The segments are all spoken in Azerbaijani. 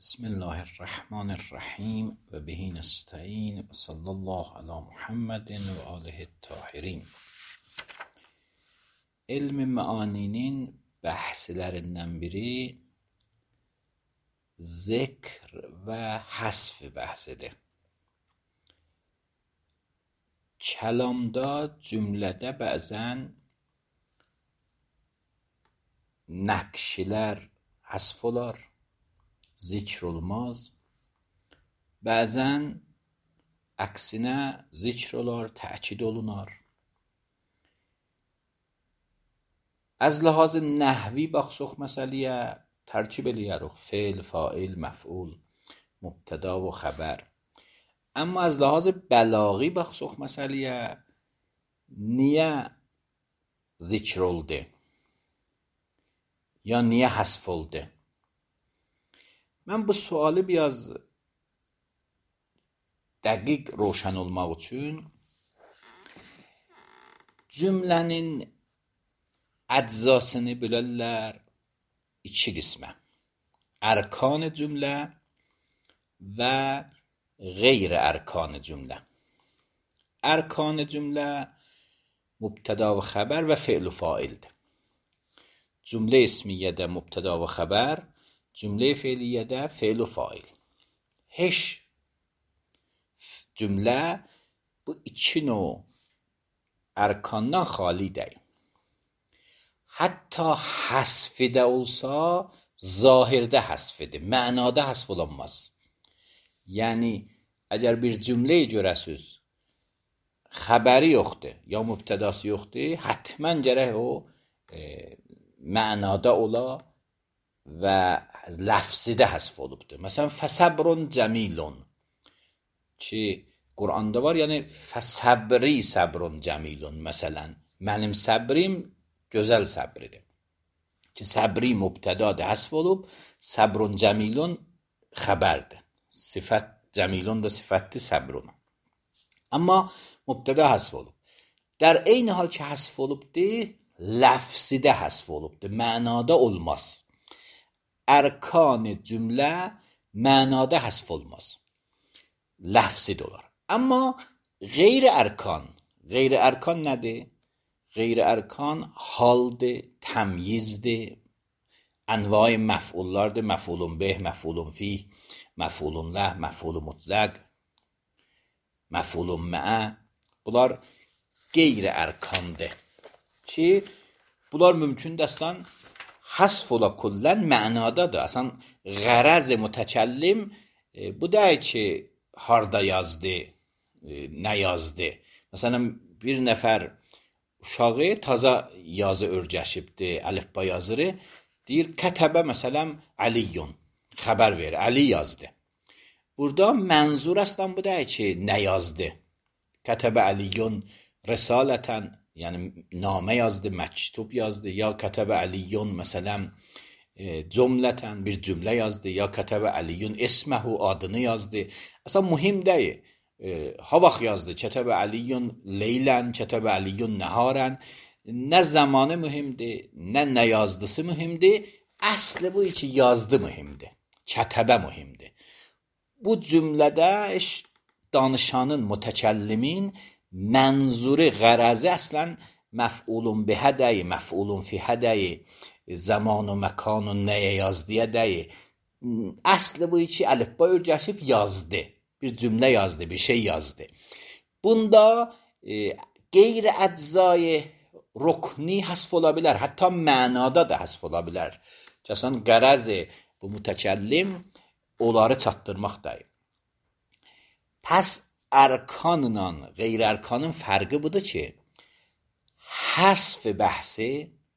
بسم الله الرحمن الرحیم و به نستعین و صلی الله علی محمد و آله الطاهرین. Elm meaninin bəhslərindən biri zikr və həsf bəhsidir. Kəlamda, cümlədə bəzən nəqşlər həsf olar, zikr olmaz. Bəzən əksinə zikr olar, təkid olunar. از لحاظ نحوی baxsaq məsələyə tərkib eləyərik فعل، فاعل، مفعول، مبتدا و خبر. اما از لحاظ بلاغی baxsaq məsələyə niyə zikr oldu ya niyə həsf oldu? Mən bu sualı biraz dəqiq roşan olmaq üçün cümlənin əczasını bölərlər iki qismə. Ərkan cümlə və qeyri-ərkan cümlə. Ərkan cümlə mübtəda və xəbər və fe'l و faildir. Cümlə ismiyyədə mübtəda və xəbər, cümlə fe'liyyədə fe'l و fail. Heç cümlə bu iki növ ərkandan xali deyil. Hətta həsfidə olsa zahirdə həsfidir, mənada həsf olunmaz. Yəni əgər bir cümləyi görəsiz, xəbəri yoxdur ya mübtədası yoxdur, həttəmən gərək o mənada ola və ləfsidə həsf olubdur. Məsələn, fəsəbrun cəmilun ki, Quranda var, yəni fəsəbri səbrun cəmilun. Məsələn, mənim səbrim gözəl səbridir. Ki, səbri mübtədadır, həsf olub, səbrun cəmilun xəbərdir. Sifət cəmilun da sifətdir səbrun. Amma mübtəda həsf olub. در eyni hal ki, həsf olubdur, ləfsidə həsf olubdur, mənada olmaz. Ərkan cümlə mənada həsf olmaz. Ləfsid olar. Amma qeyri-ərkan nədir? Qeyri-ərkan haldır, təmyizdir, ənvai məf'ullardır. Məf'ulun bih, məf'ulun fih, məf'ulun ləh, məf'ulun mutlaq, məf'ulun məə. Bunlar qeyri-ərkandır ki, bunlar mümkündür əslən həsf ola kullən mənadadır. Əslən, qərəz mütəkəllim bu deyil ki, harda yazdı, nə yazdı. Məsələn, bir nəfər uşağı taza yazı örgəşibdir, əlifba yazırı, deyir, kətəbə məsələn Əliyun, xəbər verir, Əli yazdı. Burada mənzur əslən bu deyil ki, nə yazdı. Kətəbə Əliyun risalətən, yəni namə yazdı, məktub yazdı, ya kətəbə Əliyun məsələn cümlətən bir cümlə yazdı, ya kətəbə Əliyun isməhu adını yazdı. Əslən mühim deyil. Ha vaxt yazdı, kətəbə Əliyun leylən, kətəbə Əliyun nəharən. Nə zamanı mühimdir, nə yazdısı mühimdir. Əsli bu ki, yazdı mühimdir. Kətəbə mühimdir. Bu cümlədə danışanın, mütəkəllimin mənzuri, qərəzi əslən məf'ulun bihə deyil, məf'ulun fihə deyil, zaman و məkan و nəyə yazdıya deyil. Əsli bu ki, əlifba örgəşib yazdı. Bir cümlə yazdı, bir şey yazdı. Bunda qeyri-əczai rukni həsf ola bilər. Hətta mənada da həsf ola bilər. Kəsən qərəzi bu mütəkəllim onları çatdırmaq deyil. Pəs ərkanla qeyri-ərkanın fərqi budur ki, həsf bəhsi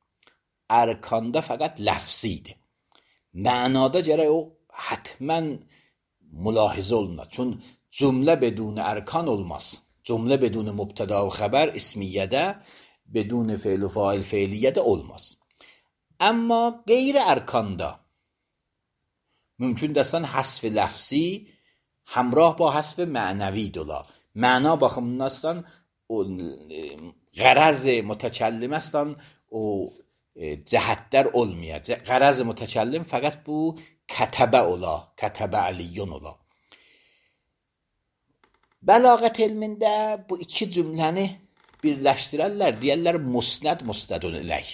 ərkanda fəqət ləfsidir. Mənada gərək o həttəmən mülahizə olunur. Çün cümlə bedun ərkan olmaz. Cümlə bedun mübtəda və xəbər ismiyyədə, bedun fe'l و fail fe'liyyədə olmaz. Amma qeyri-ərkanda mümkün dəsən həsf ləfsi همراه با حذف معنوی دولا. معنا baxımından aslan o qərəz mütəkəllim aslan o cəhətlər olmayacaq. Qərəz mütəkəllim fəqət bu kətəbə ola, kətəbə əliyyun ola. Bəlağət elmində bu iki cümləni birləşdirərlər, deyərlər musnəd, musnədun iləyh.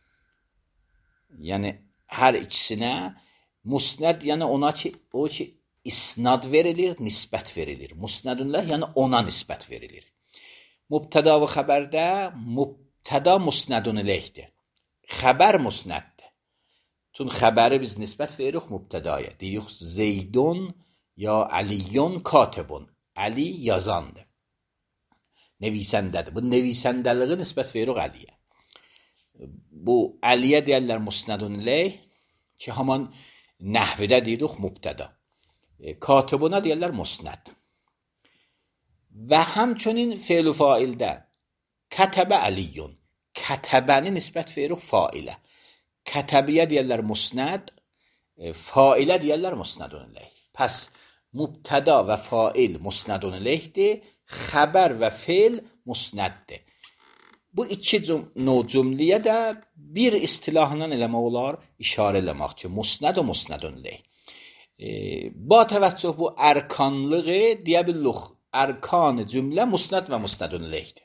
Yəni hər ikisinə musnəd, yəni ona ki, o ki isnad verilir, nisbət verilir. Musnədun iləyh, yəni ona nisbət verilir. Mübtəda və xəbərdə mübtəda musnədun iləyhdir. Xəbər musnəddir. Çün xəbəri biz nisbət veririk mübtədaya. Deyirik Zeydun ya Əliyyun katibun. Əli yazandır. Nevisəndədir. Bu nevisəndəliği nisbət veririk Əliyə. Bu Əliyə deyərlər musnədun iləyh ki, haman nəhvidə deyirik mübtəda. Katibuna deyərlər musnəd. Və həmçinin fe'l-i faildə kətəbə Əliyyun. Kətəbəni nisbət veririk failə. Kətəbiyə deyərlər musnəd, failə deyərlər musnədun iləyh. Pəs mübtəda və fail musnədun iləyhdir, xəbər və fe'l musnəddir. Bu iki cümləyə də bir istilahından eləmək olar, işarə eləmək ki, musnəd və musnədun iləyh. Ba təvəccüh bu ərkanlığı deyə billuq, ərkan cümlə musnəd və musnədun iləyhdir.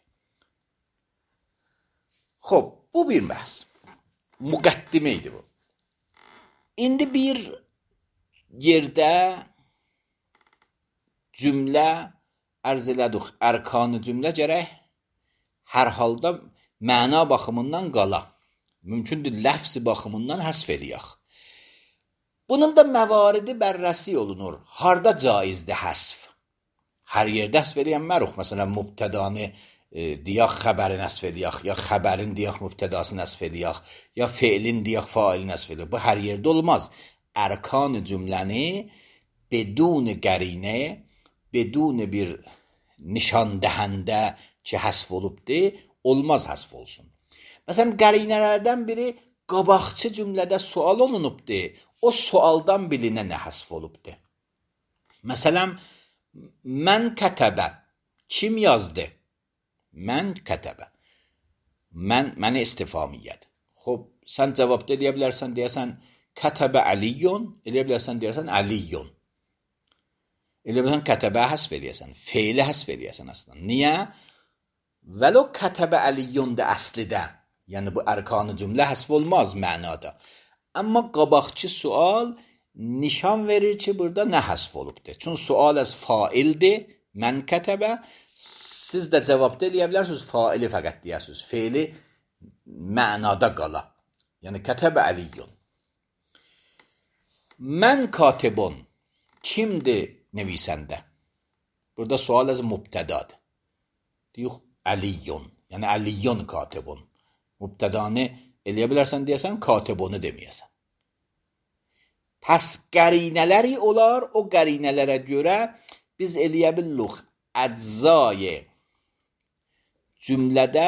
Xob, bu bir məhz. Müqəddimə idi bu. İndi bir yerdə cümlə ərz elədik. Ərkan-ı cümlə gərək hər halda məna baxımından qala. Mümkündür ləfz baxımından həsf eləyək. Bunun da məvaridi bərrəsi olunur. Harda caizdir həsf? Hər yerdə həsf eləyənmərux. Məsələn, mübtədanı deyək xəbərin həsf eləyək, ya xəbərin deyək mübtədasını həsf eləyək, ya fe'lin deyək failin həsf eləyək. Bu hər yerdə olmaz. Ərkan cümləni bedun qərinə, bedun bir nişan dəhəndə ki həsf olubdur, olmaz həsf olsun. Məsələn, qərinələrdən biri qabaqçı cümlədə sual olunubdur, o sualdan bilinə nə həsf olubdur. Məsələn, mən kətəbə, kim yazdı? Mən kətəbə. Mənə istifamiyyədir. Xob, sən cavabda eləyə bilərsən, deyəsən kətəbə Əliyyun, eləyə bilərsən, deyərsən Əliyyun. Eləyə bilərsən, kətəbə həsf eləyəsən, fe'li həsf eləyəsən əslən. Niyə? Vəlo kətəbə Əliyyundur əslidə. Yəni, bu ərkan-ı cümlə həsf olmaz mənada. Amma qabaqçı sual nişan verir ki, burada nə həsf olubdur. Çün sual az faildir, mən kətəbə. Siz də cavabda eləyə bilərsiniz, faili fəqət deyərsiniz. Fe'li mənada qala. Yəni, kətəbə Əliyyun. Mən katibun. Kimdir nevisəndə? Burada sual az mübtədadır. Deyək, Əliyyun. Yəni, Əliyyun katibun. Mübtədanı eləyə bilərsən deyəsən, katibunu deməyəsən. Pəs qərinələri olar, o qərinələrə görə biz eləyə billuq əczayı cümlədə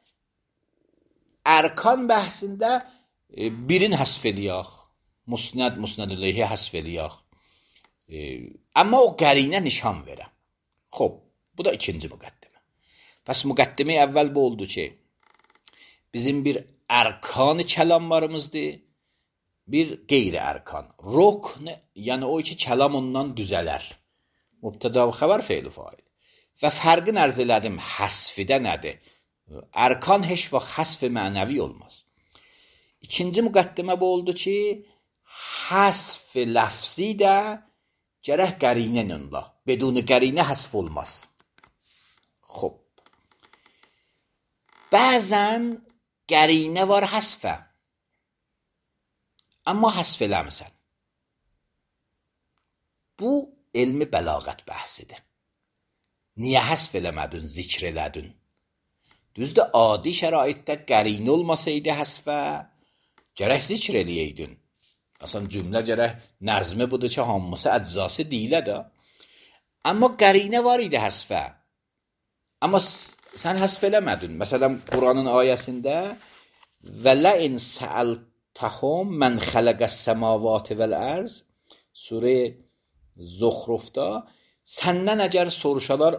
ərkan bəhsində birin həsf eləyək. Musnəd, musnədun iləyhi həsf eləyək. Amma o qərinə nişan verə. Xob, bu da ikinci müqəddimə. Pəs müqəddimə əvvəl bu oldu ki, bizim bir ərkan-ı kəlamlarımızdır, bir qeyri ərkan. Rokn, yəni o ki, kəlam ondan düzələr. Mübtəda və xəbər fe'l-i fail. Və fərqin ərz elədim, həsfidə nədir? Ərkan heç vaxt həsf mənəvi olmaz. İkinci müqəddimə bu oldu ki, həsf ləfzi də gərək qərinə ilə. Bedun qərinə həsf olmaz. Xob. Bəzən qərinə var həsfə. Amma həsf eləmirsən. Bu elmi bəlağət bəhsidir. Niyə həsf eləmədin, zikr elədin? Düzdür, adi şəraitdə qərinə olmasaydı həsfə, gərək zikr eləyəydin. Aslında cümlə gərək nəzmi budur ki, hamısı əczası deyilə də. Amma qərinə var idi həsfə. Amma sən həsf eləmədin. Məsələn, Quranın ayəsində və ləin səəltəhum mən xələqəs səmavati vəl-ərz surə Zuxrufda səndən əgər soruşalar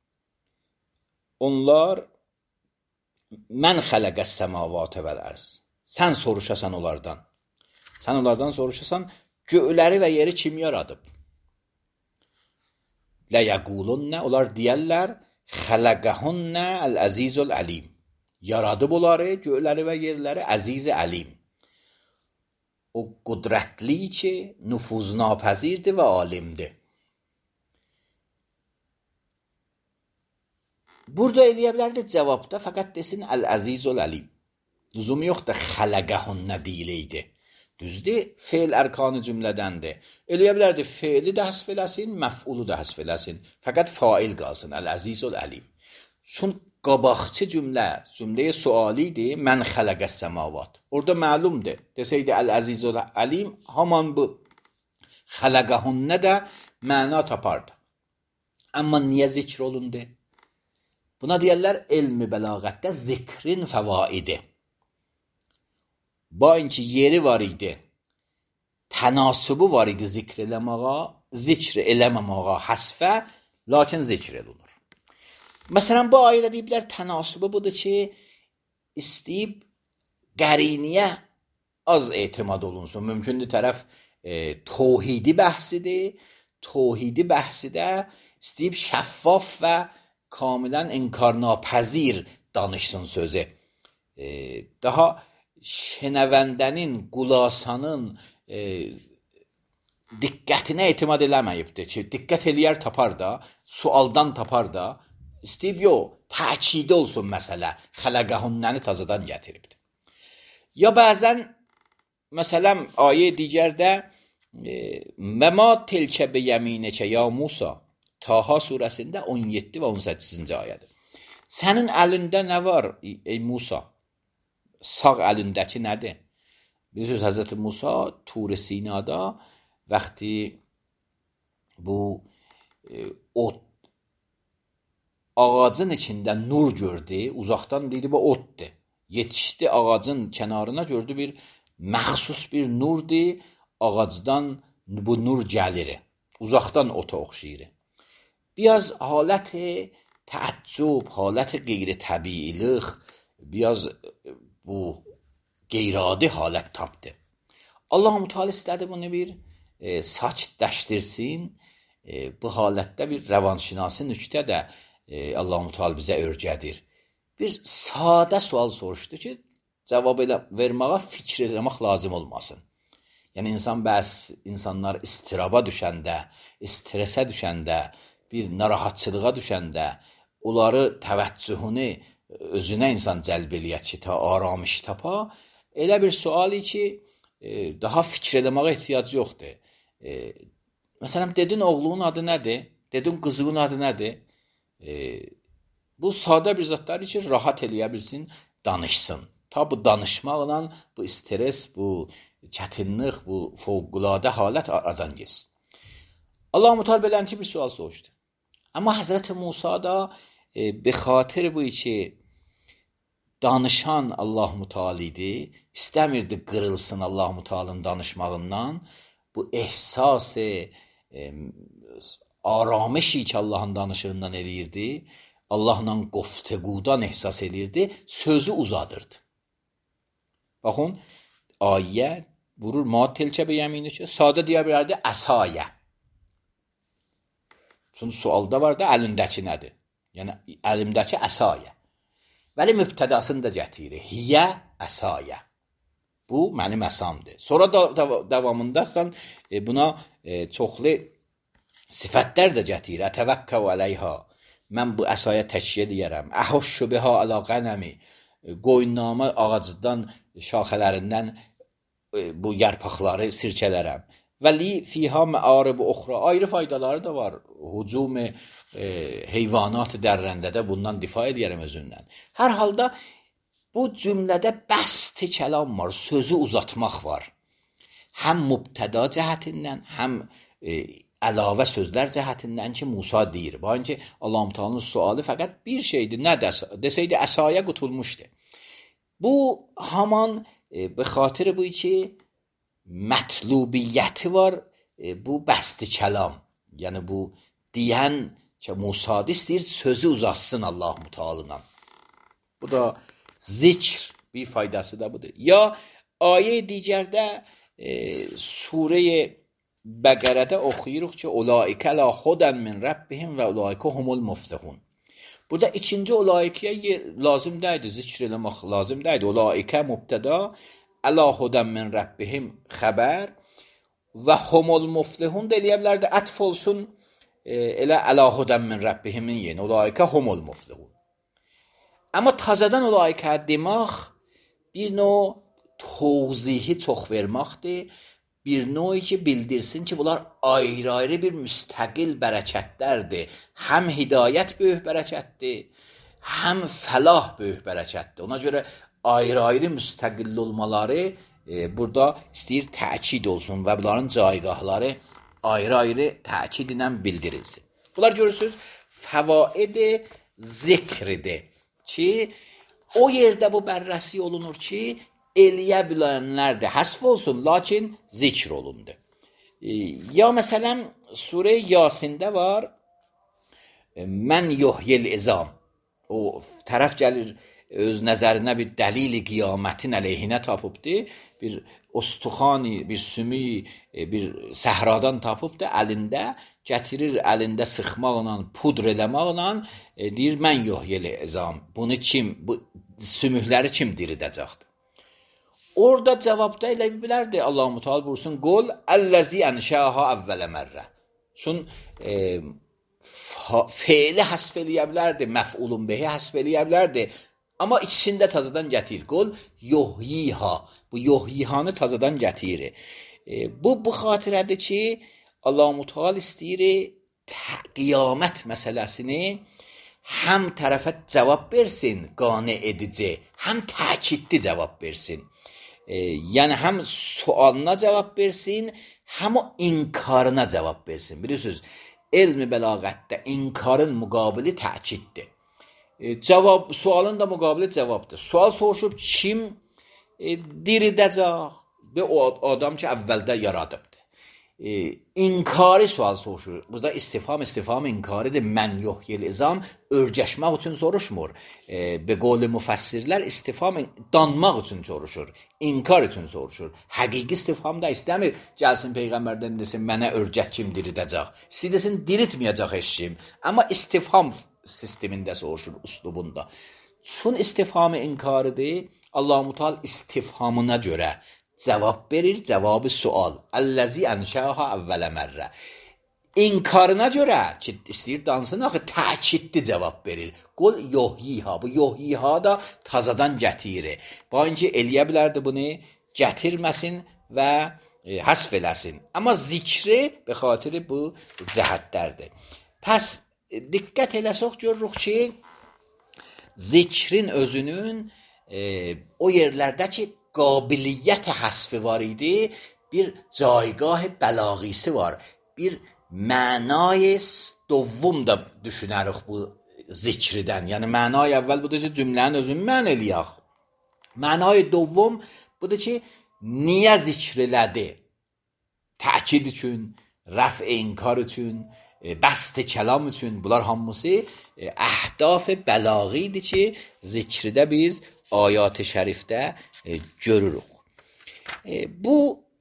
onlar mən xələqəs səmavati vəl-ərz sən soruşasan onlardan. Sən onlardan soruşasan Göyləri və yeri kim yaradıb? Ləyəqulunnə, onlar deyərlər, xələqəhunnə əl-əzizul əlim. Yaradıb onları, göyləri və yerləri əziz-i əlim. O qudrətli ki, nüfuznapəzirdir və alimdir. Burada eləyə bilərdi cavabda, fəqət desin əl-əzizul əlim. Lüzumu yoxdur, xələqəhunnə deyiləydi. Düzdür, fe'l ərkanı cümlədəndir. Eləyə bilərdi, fe'li də həsf eləsin, məf'ulu da həsf eləsin. Fəqət fail qalsın, əl-əzizul əlim. Çün qabaqçı cümləyə suali idi, mən xələqəs səmavat. Orada məlumdur. Desəydi əl-əzizul əlim, haman bu xələqəhunnə də məna tapardı. Amma niyə zikr olundu? Buna deyərlər, elmi bəlağətdə zikrin fəvaidi. Ba inki yeri var idi, tənasübü var idi zikr eləməməğa həsfə, lakin zikr elunur. Məsələn, bu ayədə deyiblər, tənasübü budur ki, istəyib qəriniyə az etimad olunsun. Mümkündür tərəf tohidi bəhsidir, tohidi bəhsidə istəyib şəffaf və kamilən inkarnapəzir danışsın sözü. Daha şenəvəndənin, qulasanın diqqətinə etimad eləməyibdir ki, diqqət eləyər tapar da, sualdan tapar da, istəyib yox, təkidi olsun məsələ, xələqəhunnəni tazadan gətiribdir. Ya bəzən, məsələn, ayə digərdə və ma tilkə bi yəminəkə ya Musa, Taha surəsində 17 və 18-ci ayədir. Sənin əlində nə var, ey Musa? Sağ əlindəki nədir? Bilirsiniz, Həzrəti Musa Tur-i Sinada vaxtı bu ağacın içində nur gördü, uzaqdan deyildi, bu otdur. Yetişdi ağacın kənarına, gördü bir məxsus bir nurdur, ağacdan bu nur gəlir, uzaqdan ota oxşayır. Biraz haləti təəccüb, haləti qeyri-təbiilik, biraz bu qeyri-adi halət tapdı. Allah-u Teala istədi bunu bir sakitləşdirsin, bu halətdə bir rəvanşinasi nüktə də Allah-u Teala bizə örgədir. Bir sadə sual soruşdu ki, cavab verməyə fikir eləmək lazım olmasın. Yəni, insanlar istiraba düşəndə, stresə düşəndə, bir narahatçılığa düşəndə, onları təvəccühünü özünə insan cəlb eləyət ki, ta aramış tapa, elə bir suali ki, daha fikir eləməyə ehtiyac yoxdur. Məsələn, dedin oğlunun adı nədir? Dedin qızının adı nədir? Bu sadə bir zatlar ki, rahat eləyə bilsin, danışsın. Ta bu danışmaqla bu stres, bu çətinlik, bu fövqəladə halət aradan geçsin. Allah-u Teala belənti bir sual soruşdu. Amma Həzrəti Musa da be xatir bu ki, danışan Allah-u Teala idi, istəmirdi qırılsın Allah-u Teala'nın danışmağından, bu ehsası, aramışı ki Allah'ın danışığından eləyirdi, Allah'la qoftequdan ehsas eləyirdi, sözü uzadırdı. Baxın, ayə vurur, ma tilkə bi yəminikə, sadə deyə bilərdi, əsayə. Çünki sualda var da, əlindəki nədir? Yəni, əlimdəki əsayə. Vəli mübtədasını da gətirir. Hiyə əsayə. Bu, mənim əsamdır. Sonra davamındasan, buna çoxlu sifətlər də gətirir. Ətəvəkkəv ələyhə. Mən bu əsaya təkyə deyərəm. Əhuşşu bihə ələ qənəmi. Qoyunnamə ağacdan, şaxələrindən bu yarpaqları sirkələrəm. Vəli fiyhə məarib uxra. Ayrı faydaları da var. Hücum heyvanat dərrəndə də bundan difa edərəm özündən. Hər halda bu cümlədə bəsti kəlam var, sözü uzatmaq var. Həm mübtəda cəhətindən, həm əlavə sözlər cəhətindən ki, Musa deyir. Baxın ki, Allah-u Teala'nın sualı fəqət bir şeydir. Nə desəydi, əsaya qutulmuşdu. Bu, haman be xatir bu ki, mətlubiyyəti var, bu bəsti kəlam. Yəni, bu deyən ki, Musa istəyir, sözü uzatsın Allah-u Teala'dan. Bu da zikr bir faydası da budur. Ya ayə digərdə Sure Bəqərədə oxuyuruq ki, Ulaikə la hudən min Rabbihim və ulaikə humul muflihun. Burada ikinci ulaikəyə lazım deyildi, zikr eləmək lazım deyildi. Ulaikə mübtəda, əla hudən min Rabbihim xəbər və humul muflihun da eləyə bilərdi, ətf olsun elə əla hudən min Rabbihimin yeni. Ulaikə humul muflihun. Amma tazadan ulaikə demək bir növ توضیحی çox verməkdir. Bir növ ki bildirsin ki bunlar ayrı-ayrı bir müstəqil bərəkətlərdir. Həm hidayət böyük bərəkətdir, həm fəlah böyük bərəkətdir. Ona görə ayrı-ayrı müstəqil olmaları burada istəyir təkid olsun və bunların caygahları ayrı-ayrı təkid ilə bildirilsin. Bunlar görürsünüz fəvaid zikridir ki o yerdə bu bərrəsi olunur ki eləyə bilənlər də həsf olsun, lakin zikr olundu. Ya məsələn, Surə Yasində var, mən yuhyil izam. O tərəf gəlir, öz nəzərinə bir dəlil-i qiyamətin əleyhinə tapıbdır. Bir ostuxani, bir sümü, bir səhradan tapıbdır, əlində, gətirir əlində sıxmaqla, pudr eləmaqla, deyir, mən yuhyil izam. Bunu kim, bu sümükləri kim diridəcəkdir? Orada cavabda elə bilərdi Allah-u Teala buyursun, qul əlləzi ənşəha əvvələ mərrə. Çün feili həsf eləyə bilərdi, məf'ulun behi həsf eləyə bilərdi. Amma ikisində tazadan gətirir. Qul yuhyiha. Bu yuhyihanı tazadan gətirir. Bu xatirədir ki, Allah-u Teala istəyir qiyamət məsələsini həm tərəfə cavab versin, qane edici, həm təkidli cavab versin. Yəni həm sualına cavab versin, həm o inkarına cavab versin. Bilirsiniz, elm-i bəlağətdə inkarın müqabili təkiddir. Sualın da müqabili cavabdır. Sual soruşub kim diridəcək? O adam ki, əvvəldə yaradıbdır. İnkari sual soruşur. Burada istifham inkaridir. Mən yuhyil izam örgəşmək üçün soruşmur. Be qovli müfəssirlər istifham danmaq üçün soruşur. İnkar üçün soruşur. Həqiqi istifham da istəmir. Gəlsin Peyğəmbərdən desin, mənə örgək kim diridəcək. Siz desin, diritməyəcək heç kim. Amma istifham sistemində soruşur, üslubunda. Çün istifhamı inkarıdır. Allah-u Teala istifhamına görə cavab verir, cavabı sual. Əlləzi ənşəha əvvələ mərrə. İnkarına görə ki, istəyir dansın, axı təkidli cavab verir. Qul yuhyiha. Bu yuhyiha da tazadan gətirir. Bancı eləyə bilərdi bunu, gətirməsin və həsf eləsin. Amma zikri be xatiri bu cəhətlərdir. Pəs diqqət eləsək görürük ki, zikrin özünün o yerlərdə ki, qabiliyyət həsfi var idi, bir caygah bəlağisi var. Bir mənay dovvum da düşünərik bu zikridən. Yəni mənay əvvəl budur ki, cümlənin özünü mən eləyək. Mənay dovvum budur ki, niyə zikr elədi? Təkid üçün, rəf inkar üçün, bəst kəlam üçün, bunlar hamısı əhdaf bəlağidir ki, zikridə biz ayat-ı şərifdə görürük. Bu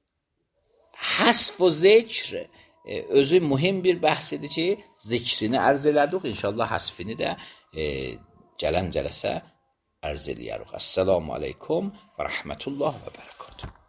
həsf və zikr özü mühim bir bəhsidir ki, zikrini ərz elədik. İnşallah həsfini də gələn cələsə ərz eləyərik. Əssəlamu aleykum və rəhmətullah və bərəkatuhu.